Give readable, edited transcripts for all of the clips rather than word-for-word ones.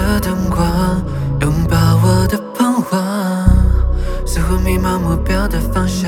的灯光拥抱我的彷徨，似乎迷茫目标的方向。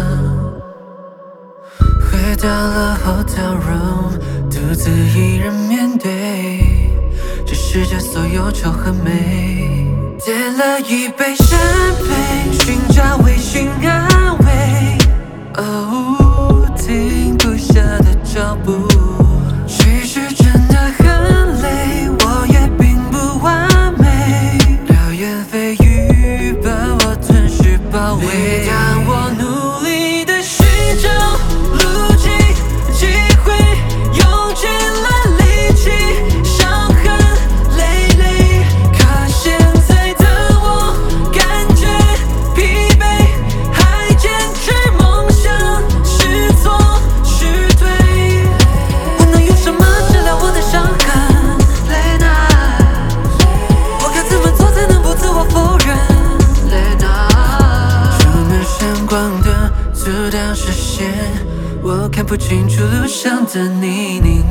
回到了 hotel room， 独自一人面对这世界所有丑和美。点了一杯深杯，寻找微醺安慰。哦，停不下的脚步，其实真的很累，我也并不完美。流言蜚语把我吞噬包围，每当我努力的寻找路径，机会用尽了力气，伤痕累累。可现在的我感觉疲惫，还坚持梦想，是错是对。我能用什么治疗我的伤痕？雷娜，我该怎么做才能不自我否认？雷娜，充满闪光的阻挡视线，我看不清楚路上的泥泞。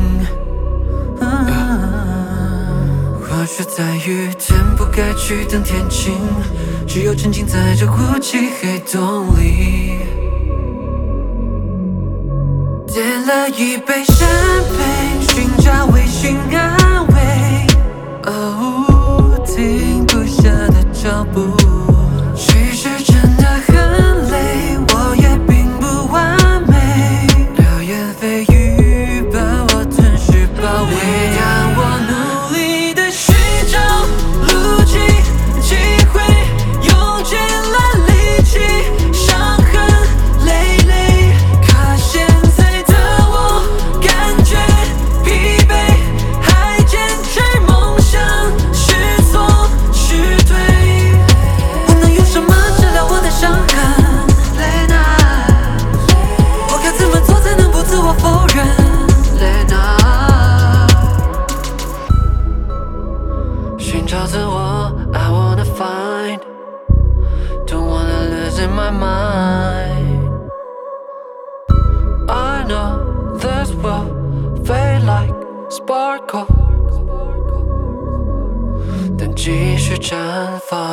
或许在雨天不该去等天晴，只有沉浸在这雾气黑洞里。点了一杯深杯，寻找微醺安慰。哦，停不下的脚步，其实真的很累，我也并不完美。流言蜚语把我吞噬包围，每当我努力的寻找路径，机会用尽了力气，伤痕累累。可现在的我感觉疲惫，还坚持梦想，是错是对。我能用什么治疗我的伤痕？雷娜，我该怎么做才能不自我否认？雷娜，寻找自我 I wanna find， don't wanna lose in my mind。 I know this will fade like sparkle， 但继续绽放。